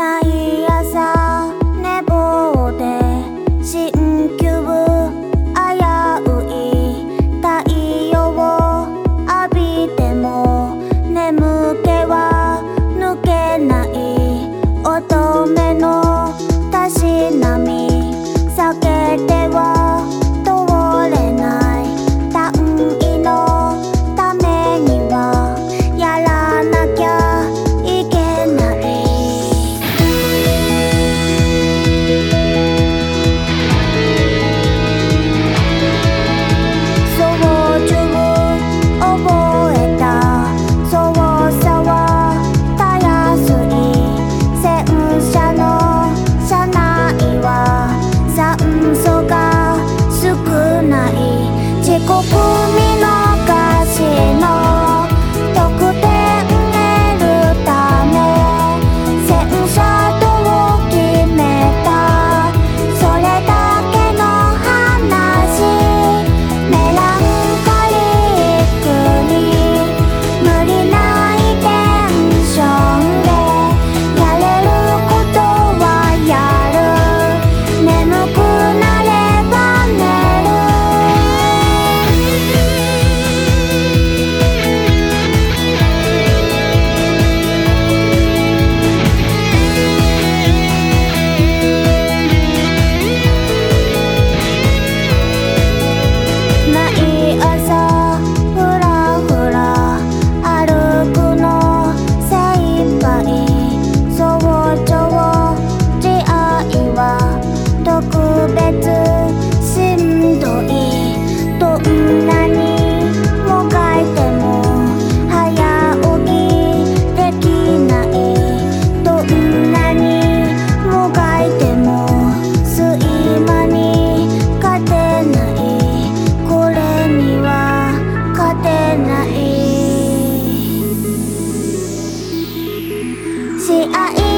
毎朝寝坊で鍼灸危うい太陽を浴びても眠気は抜けない乙女のたしなみ避けては通れない単位のためにはやらなきゃいけない操縦覚えた操作はたやすい戦車の車内は酸素が少ない遅刻見逃しの得点得るため戦車と決めたそれだけの話メランコリックに無理ないテンションでやれることはやる眠くなれば寝る毎朝ふらふら歩くの精一杯早朝出会いは特別しんどいどんなにもがいても早起きできないどんなにもがいても睡魔に勝てないこれには勝てない試合